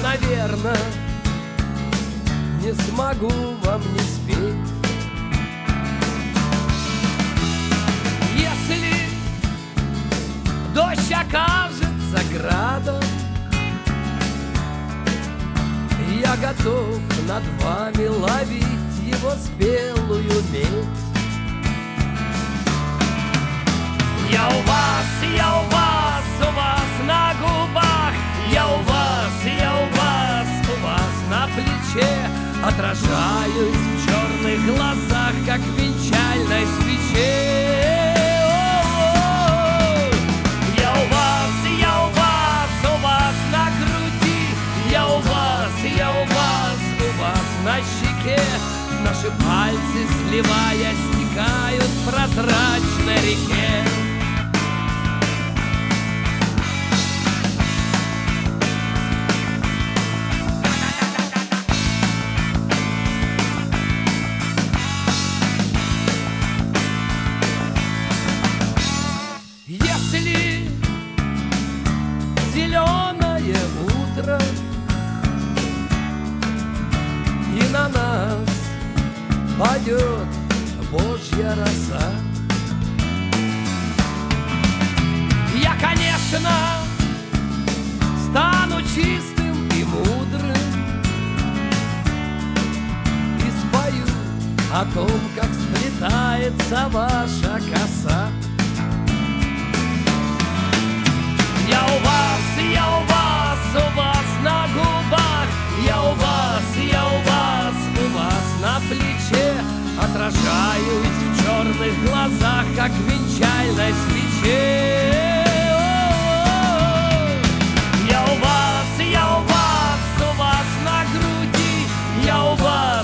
наверно, не смогу вам не спеть. Если дождь окажется градом, я готов над вами ловить его спелую медь. Я у вас на губах, я у вас на плече, отражаюсь в черных глазах, как в венчальной свече. Я у вас на груди, я у вас на щеке. Наши пальцы, сливаясь, стекают в прозрачной реке. Если зеленое утро и на нас падет Божья роса, я, конечно, стану чистым и мудрым и спою о том, как сплетается ваша коса. Я у вас на губах, я у вас на плече, отражаюсь в черных глазах, как в венчальной свече. Я у вас на груди, я у вас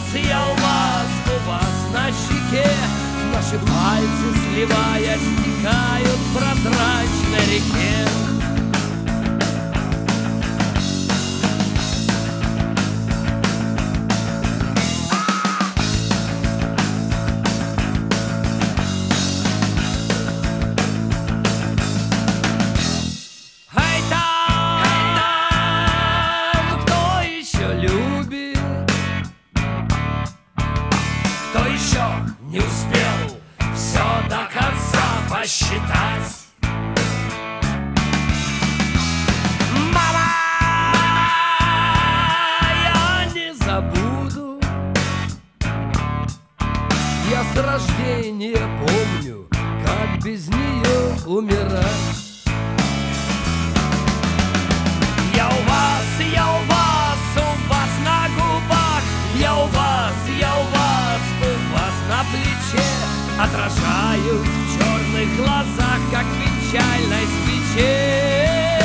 на щеке. Наши пальцы, сливаясь, стекают в прозрачной реке. Кто еще не успел все до конца посчитать? Мама, я не забуду. Я с рождения помню, как без нее умирать. Я у вас на губах, я у вас на плече, отражаюсь в черных глазах, как в венчальной свече.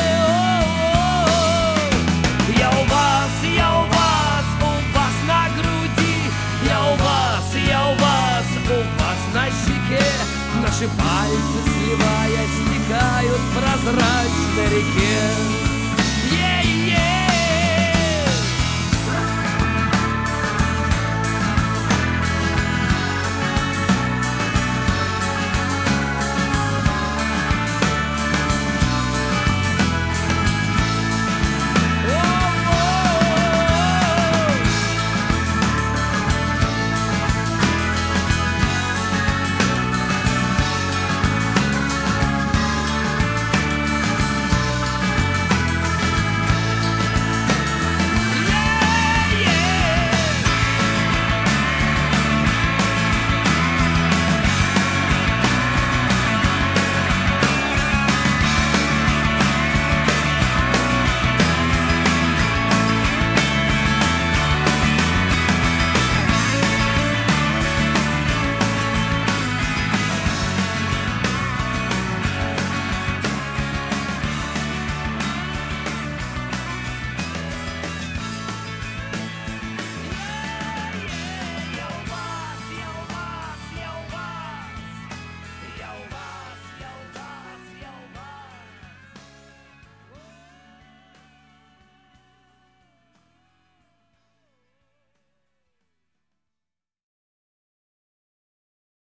Я у вас на груди, я у вас на щеке. Наши пальцы, сливаясь, стекают в прозрачной реке.